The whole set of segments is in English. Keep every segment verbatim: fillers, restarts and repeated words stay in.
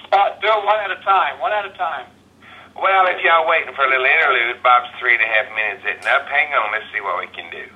Uh, do it one at a time, one at a time. Well, if y'all waiting for a little interlude, Bob's three and a half minutes sitting up. Hang on, let's see what we can do.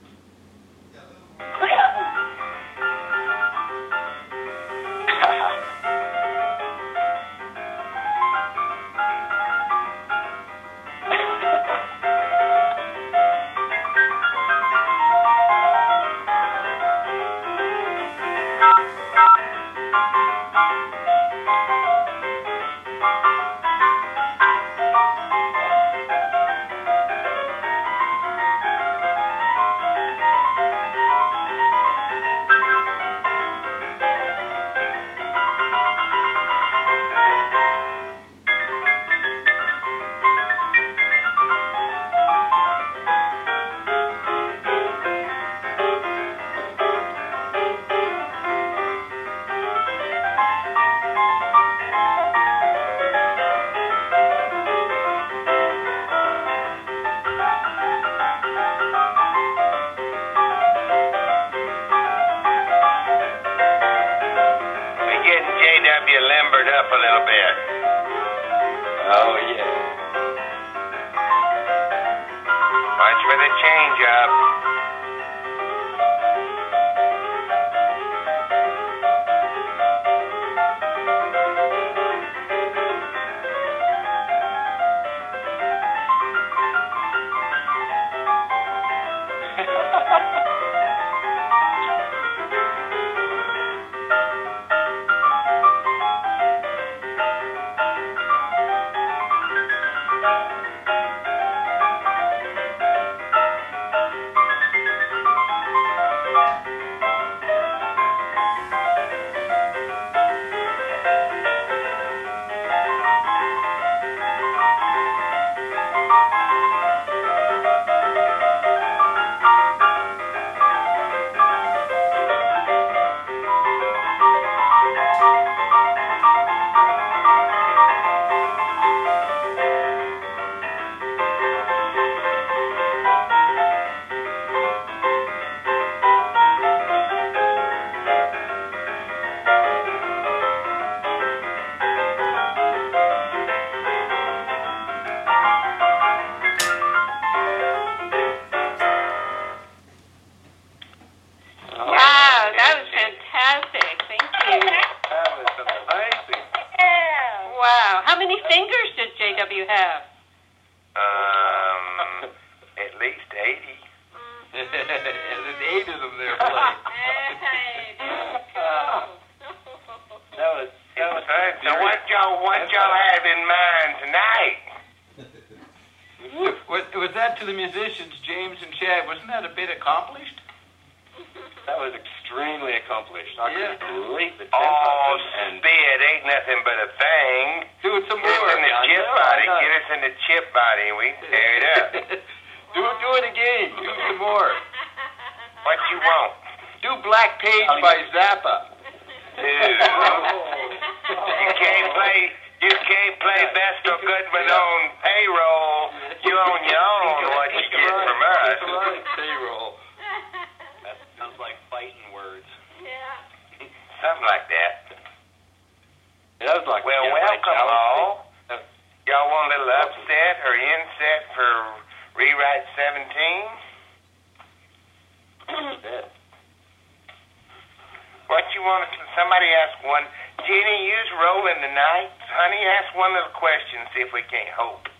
Limbered up a little bit. Oh, yeah. Watch for the change up. How many fingers does J W have? Um, at least eighty. There's eight of them there playing. That was, that was uh, so what y'all, what y'all have in mind tonight? Was, was that to the musicians, James and Chad? Wasn't that a bit accomplished? That was extremely accomplished. I Yeah. couldn't believe the tempo. Oh, and spit ain't nothing but a thing. Do it some Get us more. in the I chip know, body. I know. Get us in the chip body, and we can tear it up. do it. Do it again. Do some more. What you want? Do Black Page Oh, by yeah. Zappa. Dude, you can't play. You can't play Vestal Goodman on payroll. You on your own. What you get from us? Payroll. that sounds like fighting words. Yeah. Something like that. That was like Well, yeah, welcome like all. Y'all want a little upset or inset for rewrite seventeen? Jealousy. What you want? To, somebody ask one. Jenny, you's rolling tonight. Honey, ask one little question. See if we can't hope.